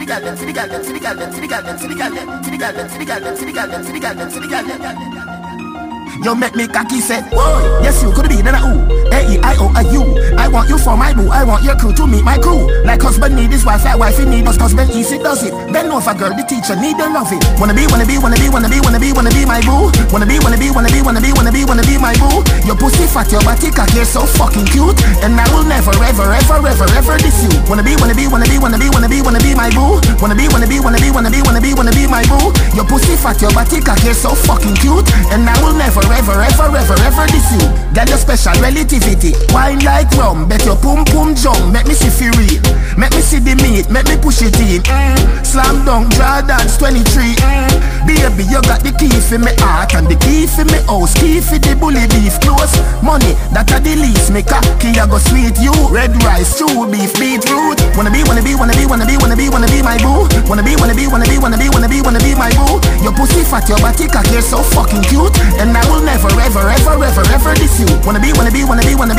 You make me cocky say, whoa, yes you could be then ooh, A-E-I-O-U. I want you for my boo, I want your crew to meet my crew. Like husband need his wife, like wifey need us, husband easy does it. Then know if a girl, the teacher need to love it. Wanna be my boo. Wanna be my boo. Your pussy fat, your body cocky so fucking cute. And I will never diss you. Wanna be my boo. Wanna be my boo. Your pussy fat, your body cocky so fucking cute. And I will never diss you. Get your special relativity. Wine like rum, bet your pum pum jump. Make me see fury, make me see the meat, make me push it in. Slam dunk, draw dance 23. Baby, you got the key for me heart and the key for me house, key for the bully beef close. Money, that a the least, me cocky I go sweet you. Red rice, true beef, beetroot. Wanna be my boo. Wanna be my boo. Your pussy fat, your body cocky so fucking cute. And I will never diss you. Wanna be my boo. Wanna be my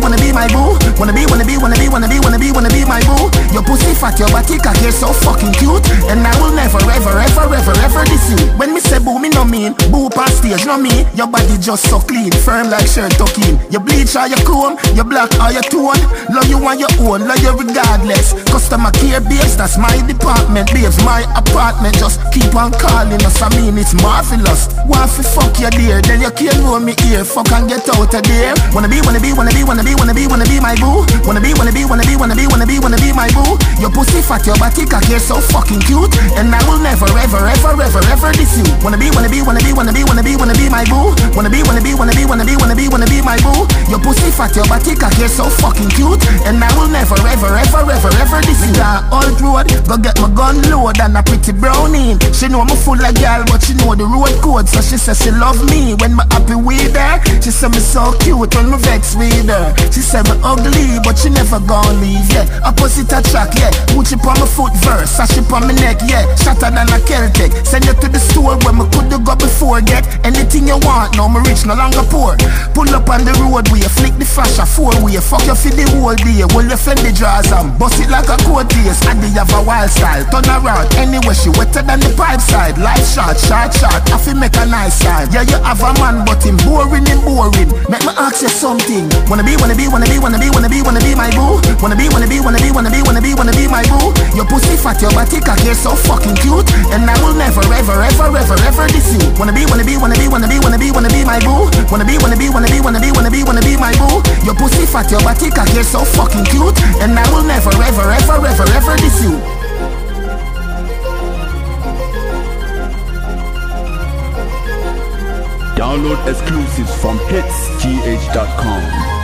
boo. Your pussy fat, your body cocky so fucking cute. And I will never diss you. When me say boo, me no mean boo past stage, no me. Your body just so clean, firm like shirt tucking. You bleach or you comb, you black or you tone. Love you on your own, love you regardless. Customer care babes, that's my department. Babes, my apartment, just keep on calling us. I mean it's marvelous. Want to fuck you dear, then you can't know me here. Fuck and get out of there. Wanna be my boo. Wanna be my boo. Your pussy fat, your body cocky so fucking cute. And I will never diss you. Wanna be my boo. Wanna be my boo. Your pussy fat, your body cocky so fucking cute. And I will never diss you. Old road, go get my gun load and a pretty brownie. She know me full of girl, but she know the road code. So she says she love me when me happy with her. She say me so cute when me vex with her. She say me ugly, but she never gon' leave, yeah. Opposite attract, yeah. Gucci on my foot verse, sashi on my neck, yeah. Shatter than a Celtic. Send you to the store where me coulda go before. Get anything you want, now me rich, no longer poor. Pull up on the road where you flick the flash a 4-way. Fuck you for the whole day. Well you fend the jaws and bust it like a coat case. And they have a wild style. Turn around anyway, she wetter than the pipe side. Life short, I feel make a nice side. Yeah, you have a man, but him boring. Make me ask you something. Wanna be my boo. Wanna be my boo. Your pussy fat, your body cocky so fucking cute. And I will never diss you. Wanna be my boo. Wanna be my boo. Your pussy fat, your body cocky so fucking cute. And I will never diss you. Download exclusives from hitsgh.com.